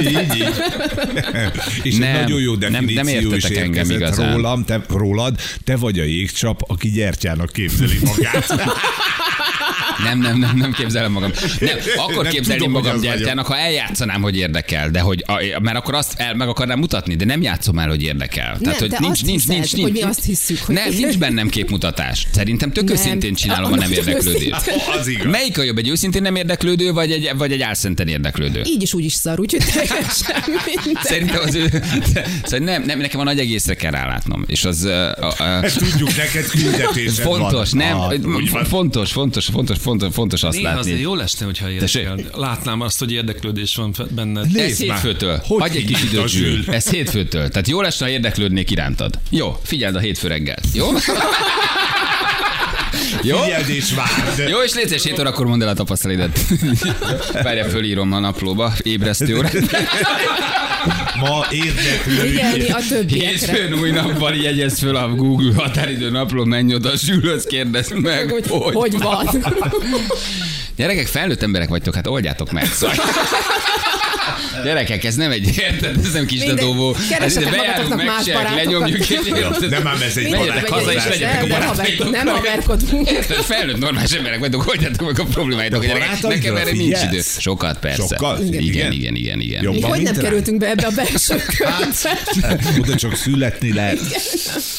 És nem, egy nagyon jó definíció nem, nem is érkezett rólam, te, rólad, te vagy a jégcsap, aki gyertyának képzeli magát. Nem, nem, nem, nem képzelem magam. Nem, akkor nem képzelném tudom, magam gyertyának, ha eljátszanám, hogy érdekel, de hogy, mert akkor azt el, meg akarnám mutatni, de nem játszom el, hogy érdekel. Nem, Tehát, hogy nincs, nincs, hiszed, nincs, hogy nincs, mi azt hiszük, hogy... Nem, nincs bennem képmutatás. Szerintem tök őszintén csinálom a nem érdeklődést. Melyik a jobb, egy őszintén nem érdeklődő, vagy egy, vagy egy álszenten érdeklődő? Így is úgy is szar, úgyhogy teljesen minden. Szerintem az ő... Szóval nem, nem, nekem a nagy egészre kell rálátnom. És az... A, a, ezt tudjuk, neked küldetésed fontos, van. nem? Ah, fontos, fontos, fontos, fontos, fontos azt néha látni. Azért jó lesne, hogyha érdekel. Látnám azt, hogy érdeklődés van benned. Ez hétfőtől. Hagyj egy kis időt, Zsül. Ez hétfőtől. Tehát jó lesne, ha érdeklődnék irántad. Jó, figyeld a hétfő reggelt. Jó? Jó? Figyeld és várd. Jó, és légy hét órakor mondd el a tapasztalatodat. Várjál, fölírom a naplóba, ébresztő órát. Ma érdeklődj. Figyelni a többiekre. Hétfőn új nappal jegyez föl a Google határidő napló, menj oda, Zsülhöz kérdezd meg, hogy, hogy, hogy van. Gyerekek, felnőtt emberek vagytok, hát oldjátok meg. Szóval. Gyerekek, ez nem egy, érted, ez nem kis dadóvó. Keresetek magatoknak más barátokat. Lenyomjuk, és nem ám ez egy menjetek haza, és legyetek a barátaitokkal. Nem haverkodunk. Felnőtt normális emberek vagytok, oldjátok meg a problémáitok. Nekem erre nincs idő. Sokat, persze. Sokkal? Igen, igen, igen, igen. Mi hogy nem kerültünk be ebbe a belső körbe? Oda csak születni lehet.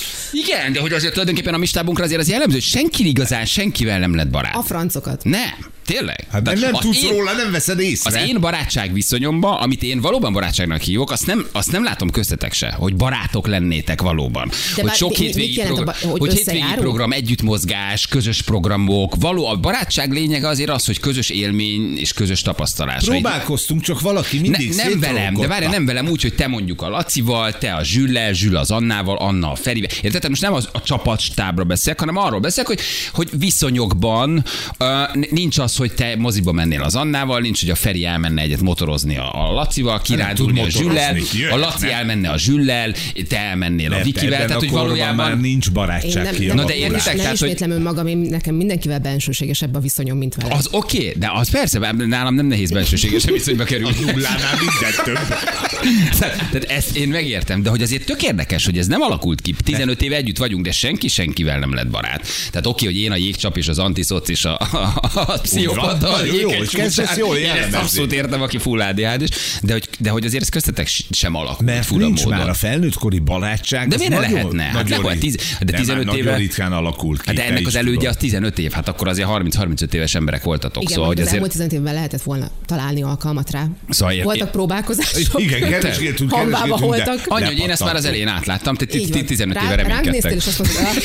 Igen, de hogy azért tulajdonképpen a mi stábunkra azért az jellemző, hogy senki igazán senkivel nem lett barát. A francokat. Nem. Tényleg? Hát De nem az tudsz én- róla, nem veszed észre. Az én barátság viszonyomban, amit én valóban barátságnak hívok, azt nem, azt nem látom köztetek se, hogy barátok lennétek valóban. Hogy bár sok mi- mi- hétvégi mit jelent a program, ba- hogy hogy hétvégi összejárunk? program, együttmozgás, közös programok, való, a barátság lényege azért az, hogy közös élmény és közös tapasztalás. Próbálkoztunk, csak valaki Ne, mindig nem velem, de széttrollkodta. várj, nem velem úgy, hogy te mondjuk a Lacival, te a Zsüllel, Zsül az Annával, Anna a Ferivel. Érted? Tehát most nem az, a csapatstábra beszélek, hanem arról beszélek, hogy, hogy viszonyokban uh, nincs az, hogy te moziba mennél az Annával, nincs, hogy a Feri elmenne egyet motorozni a, a Lacival, kirándulni tud a Zsüllel, motorozni, a Laci jöhetne. elmenne a Zsüllel, te elmennél a Mert Vikivel, ebben tehát a hogy korban valójában... már nincs Én barátság nem, nem, kialakulás. Na de értitek, nem tehát, hogy- ismétlem önmagam, én nekem mindenkivel bensőségesebb a viszonyom, mint vele. Az oké, okay, de az persze, nálam nem nehéz bensőséges viszonyba kerülni. Nullánál minden több. Tehát ezt én megértem, de hogy azért tök érdekes, hogy ez nem alakult ki. tizenöt éve együtt vagyunk, de senki senkivel nem lett barát. Tehát oké, hogy én a jégcsap és az antiszoc és a, a, a pszichopata, a Nagyon jó, jégegy kezdesz csúcsán. jól Én ezt jellemezni. abszolút értem, aki full á dé há dés, de hogy, de hogy azért ez köztetek sem alakult Mert fura nincs módon. már a felnőttkori barátság. De az miért ne nagyon- lehetne? Hát nagyon legalább rit- tíz- de nem, tizenöt már éve- Nagyon ritkán alakult ki. Hát de te ennek is az elődje tudod. az tizenöt év, hát akkor azért harminc-harmincöt éves emberek voltatok. Igen, szóval, hogy az azért... elmúlt tizenöt évben lehetett volna találni alkalmat rá. Szóval ér- Voltak próbálkozások. Igen, keresgéltünk, Hanvába keresgéltünk, de voltak. Annyi, hogy én ezt már az lepattantunk. elején átláttam, te Így van. tizenöt Rá- éve Ránk néztél, reménykedtek. és azt mondtad, ah,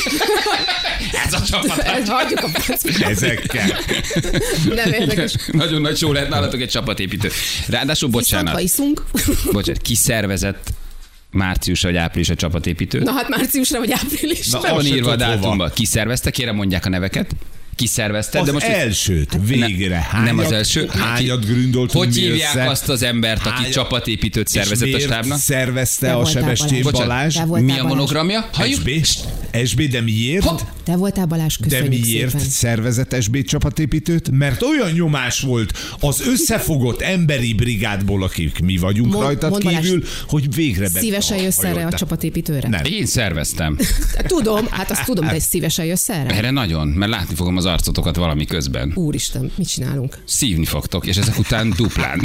Ez a csapat. ezt hagyjuk a francba. Ezekkel. Nem érdekes. Nagyon nagy show lehet nálatok egy csapatépítő. Ráadásul, Viszont, ha bocsánat, iszunk, bocsánat, ki szervezett március vagy április a csapatépítő? na hát márciusra vagy áprilisra. Na, Be van azt se írva a tudod, hova. dátumba. Ki szervezte? Kérem mondják a neveket. Ki szervezte? Az de most elsőt végre. Ne, Hányat, nem az első. Hányat gründoltunk Hogy mi hívják össze? azt az embert, aki Hányat- csapatépítőt És szervezett a miért stábnak? szervezte Te a voltál, Sebestyén Balázs. Balázs? Te voltál, Mi a Balázs. monogramja? Halljuk? es bé? es bé, de miért? Hopp. Te voltál, Balázs, De köszönjük miért szépen. szervezett es bé csapatépítőt? Mert olyan nyomás volt az összefogott emberi brigádból, akik mi vagyunk Mond- rajtad mondd, Balázs, kívül, hogy végre be- Szívesen jössz erre a hajoltál. csapatépítőre? Nem. Én szerveztem. Tudom, hát azt tudom, de szívesen jössz erre? Erre nagyon, mert látni fogom az arcotokat valami közben. Úristen, mit csinálunk? Szívni fogtok, és ezek után duplán.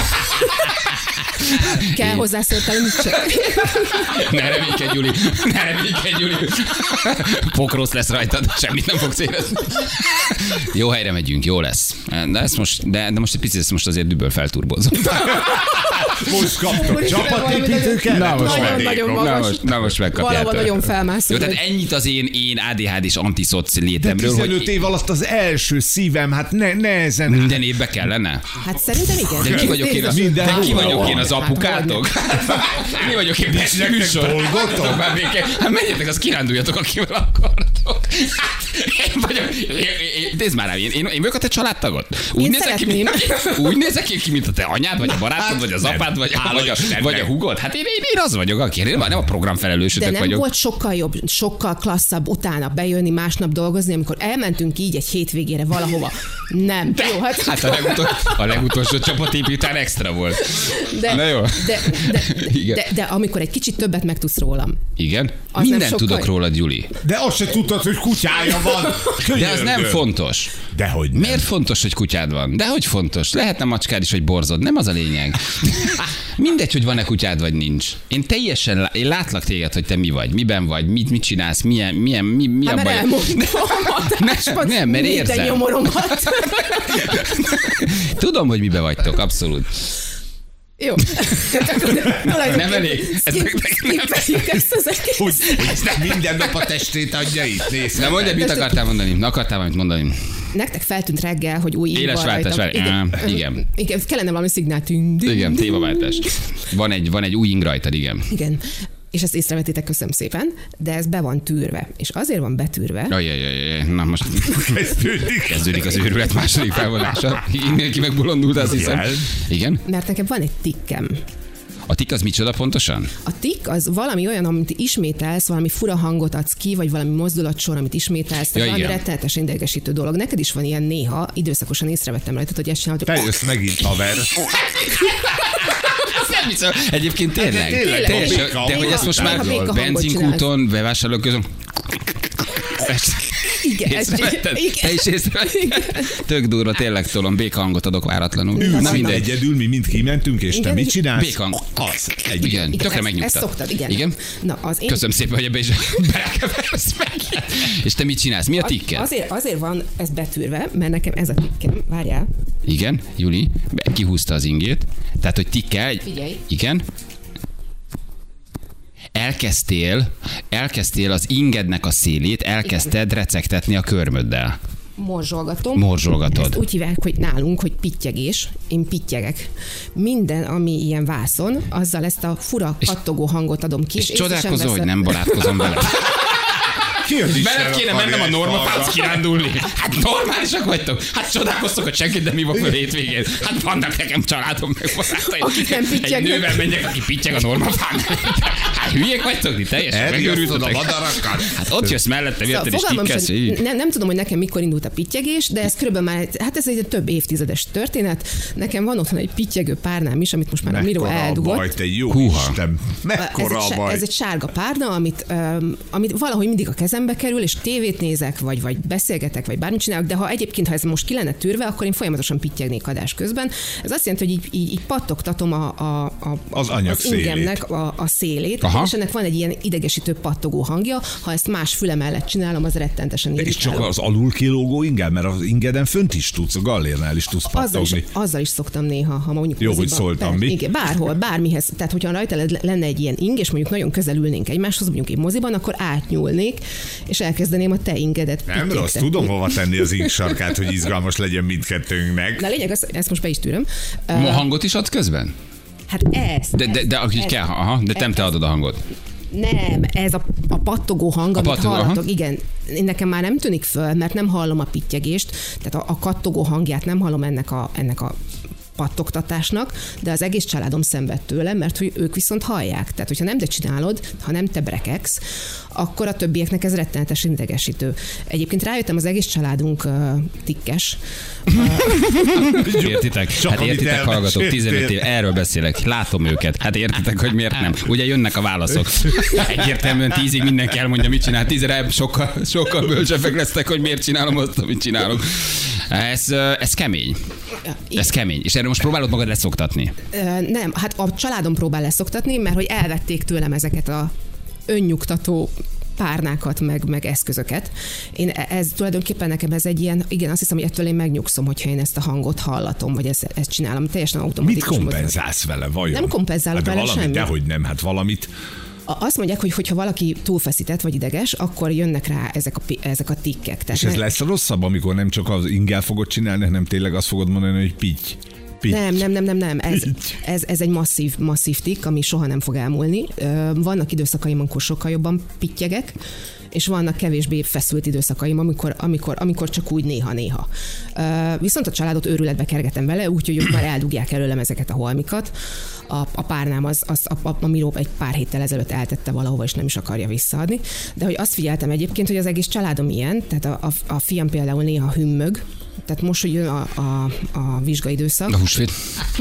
Kell hozzászóltál, mit csak. Ne reménykedj, Gyuri! Ne reménykedj, Gyuri! Pokrósz lesz rajtad, semmit nem fogsz érezni. Jó helyre megyünk, jó lesz. De, ezt most, de, de most egy picit ezt most azért düböl felturbozom. Most kaptok Úristen, csapatépítőket? Na, most Nagyon, meg- nagyon Na magas. most, na most megkapjátok. Valahol nagyon felmászol. Jó, tehát ennyit az én, én á dé há dés antiszoc De létemről, tizenöt hogy év alatt az első szívem, hát ne, nehezen. minden évbe kellene. Hát szerintem igen. De ki vagyok én, az, Minden de ki hova vagyok van? én az apukátok? Mi vagyok én Pesti nektek műsor? dolgotok? Már végig- Hát menjetek, az kiránduljatok, akivel akartok. Én vagyok, én- én- nézd már rám, én, én, én vagyok a te családtagod. Úgy Én nézek, ki, mint, szeretném. úgy nézek én ki, mint a te anyád, vagy a barátod, vagy az nem. apád, vagy, a- Hála vagy, a, Istennek. vagy a hugod. Hát én, én, én az vagyok, aki én nem a programfelelősötök De nem vagyok. volt sokkal jobb, sokkal klasszabb utána bejönni, másnap dolgozni, amikor elmentünk így egy hétvégére valahova. Nem. Jó, hát, Hát a, legutol, a legutolsó csapatépítő után extra volt. de, Na jó. De, de, Igen. de, de, amikor egy kicsit többet megtudsz rólam. Igen? Az Mindent nem sokkal- tudok róla, Gyuri. De azt se tudtad, hogy kutyája van. De az nem Könyörgöm. fontos. Dehogy nem. Miért fontos, hogy kutyád van? De hogy fontos? Lehetne macskád is, vagy borzod. Nem az a lényeg. Mindegy, hogy van-e kutyád, vagy nincs. Én teljesen, lá- én látlak téged, hogy te mi vagy, miben vagy, mit, mit csinálsz, milyen, milyen, mi, mi Hát a mert baj. elmondtam adásban nem, mert minden érzem. nyomoromat. Tudom, hogy mibe vagytok, abszolút. Jó. Talán Nem elég. Ez skip- nektek nem skippeljük ezt az Hogy, egész. hogy minden nap a testét adja itt. Nézd. Na mondjad, mit akartál mondani? Na, akartál valamit mondani? Nektek feltűnt reggel, hogy új ív Éles van váltás, rajtam. várj. Á, igen. Igen, kellene valami szignál. Tűn, tűn, Igen, tűn. témaváltás. Van egy, van egy új ing rajtad, igen. Igen. És ezt észrevettétek, köszönöm szépen, de ez be van tűrve. És azért van betűrve, Ajajajaj, na most Kezdődik. kezdődik az őrület második felvonása. Mindenki megbolondult, azt hiszem. Igen. Igen? mert nekem van egy tikkem. A tik az micsoda pontosan? A tik az valami olyan, amit ismételsz, valami fura hangot adsz ki, vagy valami mozdulatsor, amit ismételsz, tehát Ja, valami igen. rettenetes idegesítő dolog. Neked is van ilyen néha, időszakosan észrevettem rajtad, hogy ezt csinálod, Te hogy jössz megint, haver. Nem hiszem. Egyébként tényleg. Hát, tényleg, Teljesen- a béka de hogy ezt most már hangot csinálsz. benzinkúton, bevásárlóközön. Igen, Észrevetted? igen. Te is észrevetted? Tök durva, tényleg tolom. Béka hangot adok váratlanul. Ülsz Na itt mindegy. egyedül, mi mind kimentünk, és te Igen, mit csinálsz? Béka. Az. Egy. Igen, tökre ezt- megnyugtat. ezt szoktad, igen. Igen? Na, az én Köszönöm szépen, hogy ebbe is belekeversz meg. És te mit csinálsz? Mi a tikked? Azért, azért van ez betűrve, mert nekem ez a tikkem. Várjál. Igen, Juli, be- kihúzta az ingét. Tehát, hogy tikkel. Figyelj. Igen. Elkezdtél, elkezdtél az ingednek a szélét, elkezdted recegtetni a körmöddel. Morzsolgatom. Morzsolgatod. Ezt úgy hívják, hogy nálunk, hogy pittyegés. Én pittyegek. Minden, ami ilyen vászon, azzal ezt a fura kattogó hangot adom ki. És észre sem csodálkozol, hogy veszem. nem barátkozom vele. Ki az Isten Veled kéne akarja mennem a ezt normafához hallgatni? kirándulni. Hát normálisak vagytok. Hát csodálkoztok, hogy senkit nem hívok fel hétvégén. Hát vannak nekem családom meg barátaim. Akik nem Egy pittyegnek. nővel menjek, aki pittyeg a normafán. Hát hülyék vagytok, ti teljesen Elriasztod a megőrültetek. madarakat? Hát ott jössz mellette, Szóval érted, és fogalmam kikkelsz. sem, így. nem, nem tudom, hogy nekem mikor indult a pittyegés, de ez körülbelül már, hát ez egy több évtizedes történet. Nekem van otthon egy pittyegő párnám is, amit most már a Miró Mekkora a eldugott. baj, te jó Húha. Isten. Ez Mekkora egy, a sá- baj. ez egy sárga párna, amit, um, amit valahogy mindig a kezembe kerül, és tévét nézek, vagy, vagy beszélgetek, vagy bármit csinálok, de ha egyébként, ha ez most ki lenne tűrve, akkor én folyamatosan pittyegnék adás közben. Ez azt jelenti, hogy így, így, így pattogtatom a, a, a, Az anyag az ingemnek a, a szélét, Aha. és ennek van egy ilyen idegesítő pattogó hangja. Ha ezt más füle mellett csinálom, az rettentesen És irritáló. csak az alul kilógó ingel, mert az ingeden fönt is tudsz, a gallérnál is tudsz Azzal is, pattogni. azzal is szoktam néha, ha mondjuk Jó, moziba- hogy szóltam, per- mi? Igen, bárhol, bármihez. Tehát, hogyha rajta le- lenne egy ilyen ing, és mondjuk nagyon közel ülnénk egymáshoz, mondjuk egy moziban, akkor átnyúlnék, és elkezdeném a te ingedet Nem rossz, pittyegtetni. tudom hova tenni az ing sarkát, hogy izgalmas legyen mindkettőnknek. Na a lényeg, az, ezt most be is tűröm. Ma Uh, hangot is adsz közben? hát ez. De, de, de ahogy kell, aha, de nem te adod a hangot. Nem, ez a, a pattogó hang, amit pattogó, hallatok, aha. igen. Én nekem már nem tűnik föl, mert nem hallom a pittyegést, tehát a, a kattogó hangját nem hallom ennek a, ennek a pattogtatásnak, de az egész családom szenved tőle, mert hogy ők viszont hallják. Tehát, hogyha nem te csinálod, ha nem te brekegsz, akkor a többieknek ez rettenetesen idegesítő. Egyébként rájöttem, az egész családunk uh, tikkes. Értitek? Csak Hát amit értitek, elmeséltél. hallgatók, tizenöt év, erről beszélek, látom őket. Hát értitek, hogy miért nem? Ugye jönnek a válaszok. Egyértelműen tízig mindenki elmondja, mit csinál, tízre sokkal, sokkal bölcsebbek lesznek, hogy miért csinálom azt, amit csinálok. Ez, ez kemény. Ez kemény. És erről most próbálod magad leszoktatni. Ö, nem, hát a családom próbál leszoktatni, mert hogy elvették tőlem ezeket a önnyugtató párnákat, meg, meg eszközöket. Én ez tulajdonképpen nekem ez egy ilyen, igen, azt hiszem, hogy ettől én megnyugszom, hogyha én ezt a hangot hallatom, vagy ezt, ezt csinálom. Teljesen Mit automatikus. kompenzálsz vele, vajon? Nem kompenzálok hát de vele valamit, semmit. dehogy nem, hát valamit. A- Azt mondják, hogy hogyha valaki túlfeszített vagy ideges, akkor jönnek rá ezek a, pi- ezek a tikkek. Tehát És ez ne- lesz rosszabb, amikor nem csak az ingel fogod csinálni, hanem tényleg azt fogod mondani, hogy pitty. Pitty. Nem, nem, nem, nem, nem. Ez, Pitty. ez, ez egy masszív, masszív tikk, ami soha nem fog elmúlni. Ö, Vannak időszakaim, amikor sokkal jobban pittyegek, és vannak kevésbé feszült időszakaim, amikor, amikor, amikor csak úgy néha-néha. Ö, Viszont a családot őrületbe kergetem vele, úgyhogy ők már eldugják előlem ezeket a holmikat. A, a párnám az, az a, a, a Miró egy pár héttel ezelőtt eltette valahova, és nem is akarja visszaadni. De hogy azt figyeltem egyébként, hogy az egész családom ilyen, tehát a, a, a fiam például néha hümmög, tehát most, hogy jön a, a, a vizsgaidőszak. A húsvét.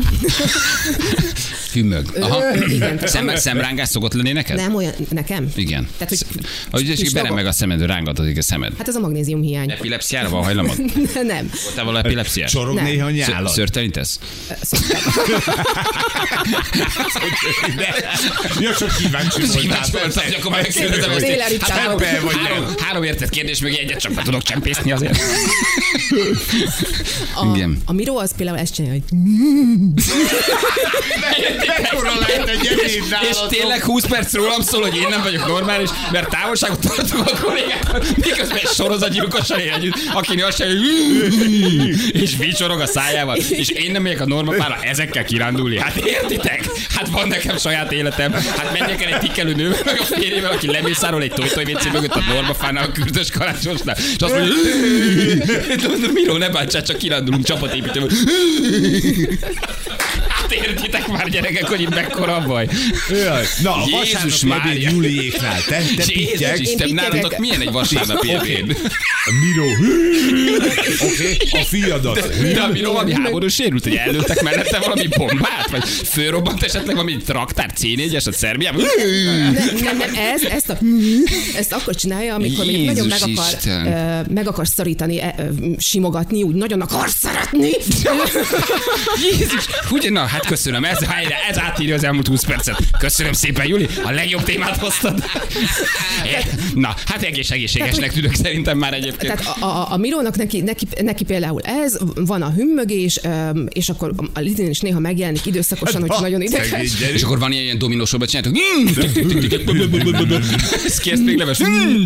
Hümmög. Aha. Igen. Szem, szemrángás szokott lenni neked? Nem olyan, nekem? Igen. Tehát, hogy Hogy kis berem dolgok. meg a szemed, rángatod a szemed. Hát az a magnézium hiány. Epilepsziára van hajlamod? Nem. Voltál vala epilepsziás? Csorog Nem. néha a Ször- nyálad. Szörtelenítesz? Szoktam. Ja, csak kíváncsi Kíváncsi voltál. voltam, hogy akkor már megkérdezem ezt. Télen Hát ritkán három, be vagy három, nem. három értett kérdés, meg egyet csak be tudok csempészni azért. A, Igen. a Miró az például ezt csinálja, hogy Mekkora lehet egy egyéb És nálatok? tényleg húsz perc rólam szól, hogy én nem vagyok normális, mert távolságot tartok a kollégával, miközben egy sorozatgyilkossal él együtt, akinek azt sem, és vicsorog a szájával, és én nem megyek a normapára ezekkel kirándulni. Hát értitek? Hát van nekem saját életem. Hát menjek el egy tikkelő nővel, meg a férjével, aki lemészárol egy toj-toj-vécé mögött a normafánál, a kürdös karácsosnál, és azt mondja, Miró, ne bántsál, csak kirándulunk csapatépítővel. Hát értitek már, gyerekek, hogy itt mekkora a baj. Jaj. Na, a Jézus vasárnapi ebéd Mária. Juliéknál. Te, te Jézus pittyeg. Isten, Én nálatok pittyegek. milyen egy vasárnapi Oké. ebéd? A Miró. Oké, a fiadat. De, de ami valami háborús sérült, hogy előttek mellette valami bombát, vagy fölrobbant esetleg valami traktár cé négyes a Szerbiában. Nem, nem, nem, ez, ezt, a, ezt akkor csinálja, amikor még nagyon meg akar, uh, meg akar szorítani, uh, simogatni, úgy nagyon akar szeretni. Jézus! Ugye, na, hát köszönöm, ez, ez átírja az elmúlt húsz percet. Köszönöm szépen, Juli, a legjobb témát hoztad. Na, hát egész egészségesnek tűnök szerintem már egyébként. Tehát a, a, a Mirónak neki, neki, neki például ez, van a hümmögés, és akkor a Lidén is néha megjelenik időszakosan, hogy nagyon ideges. És akkor van ilyen dominósóban csináltuk. Kezd még leves.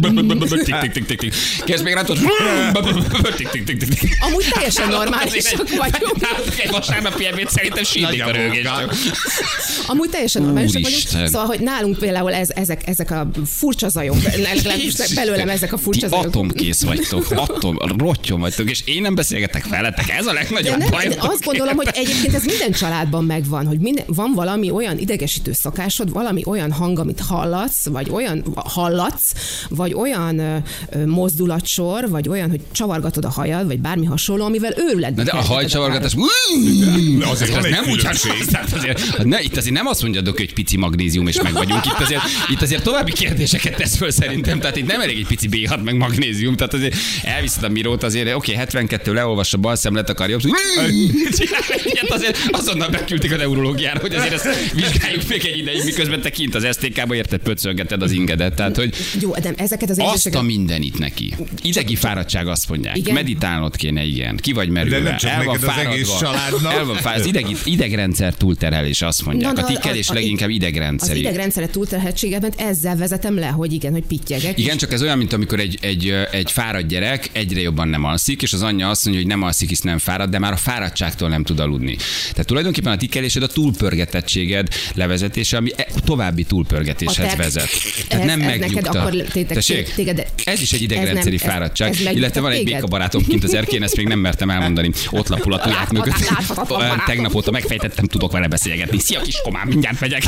Kezd még rántod. Amúgy teljesen normálisak vagyunk. Egy vasárnapi ebéd szerintem sírnék a rögéstől. Amúgy teljesen normálisak vagyunk. Szóval, hogy nálunk például ez, ezek, ezek a furcsa zajok, belőlem ezek a furcsa zajok. Atomkész vagytok, atom, rottyon vagytok, és én nem beszélgetek veletek, ez a legnagyobb de baj. Nem, azt gondolom, hogy egyébként ez minden családban megvan, hogy minden, van valami olyan idegesítő szokásod, valami olyan hang, amit hallatsz, vagy olyan hallatsz, vagy olyan ö, ö, mozdulatsor, vagy olyan, hogy csavargatod a hajad, vagy bármi hasonló, amivel őrületben. De a hajcsavargatás, azért az nem úgy azért, ne, itt azért nem azt mondjadok, hogy pici magnézium, és meg vagyunk. Itt azért, itt azért további kérdéseket tesz föl szerintem, tehát itt nem elég egy pici bé hat meg magnézium, tehát azért elviszed a Mirót, azért oké, okay, hetvenkettő leolvassa bal szemlet, akar jobb. Ilyet azért azonnal beküldték a neurológiára, hogy azért ezt vizsgáljuk még egy ideig, miközben te kint az es té ká-ba érted, pöcölgeted az ingedet. Tehát, hogy jó, de ezeket az azt a mindenit neki. Idegi fáradtság, azt mondják. Igen? Meditálnod kéne, igen. Ki vagy merülve. El van fáradva. El van fáradva. Az ideg, idegrendszer túlterhelés, azt mondják. Na, a tikkelés leginkább idegrendszeri. Az idegrendszere túlterheltségében ezzel vezetem le, hogy igen, hogy pittyegek. Igen, csak ez olyan, mint amikor egy, egy, egy fáradt gyerek egyre jobban nem alszik, és az anyja azt mondja, hogy nem alszik, hisz nem fárad, de már a fáradtságtól nem tud aludni. Tehát tulajdonképpen a tikkelésed a túlpörgetettséged levezetése, ami további túlpörgetéshez te, vezet. Tehát ez, nem ez megnyugta. Ez is egy idegrendszeri ez nem, fáradtság. Ez, ez illetve van egy békabarátom kint az erkén, ezt még nem mertem elmondani. Ott lapul a tuját mögött. Tegnap óta megfejtettem, tudok vele beszélgetni. Szia kiskomám, mindjárt megyek.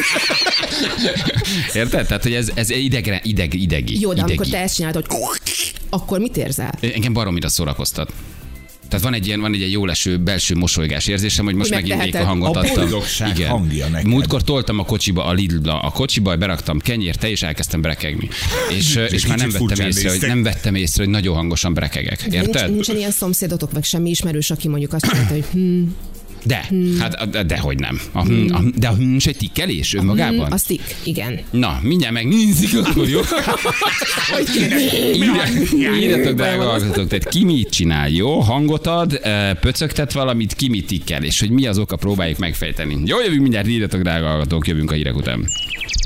Érted? Tehát, hogy ez, ez idegre, ideg, idegi. Jó, de idegi. amikor te ezt csinálod, hogy akkor mit érzel? Engem baromira szórakoztat. Tehát van egy ilyen, van egy ilyen jó leső belső mosolygás érzésem, hogy most hogy megint béka hangot adtam. A boldogság igen. hangja neked. Múltkor toltam a kocsiba, a Lidlba, a kocsiba, beraktam kenyérte, és elkezdtem brekegni. És, és már nem vettem észre, hogy, nem vettem észre, hogy nagyon hangosan brekegek. Érted? Nincs, nincsen ilyen szomszédotok, meg semmi ismerős, aki mondjuk azt mondta, hogy hm. De, hmm. hát dehogy nem. A, hmm. a, de a hmm egy tikkelés önmagában? Hmm, az tik, igen. Na, mindjárt megnézzük, akkor jó? Írjatok, drága hallgatók, tehát ki mit csinál, jó? Hangot ad, pöcögtet valamit, ki mit tikkel, és hogy mi az oka, próbáljuk megfejteni. Jó, jövünk mindjárt, írjatok, drága hallgatók, jövünk a hírek után.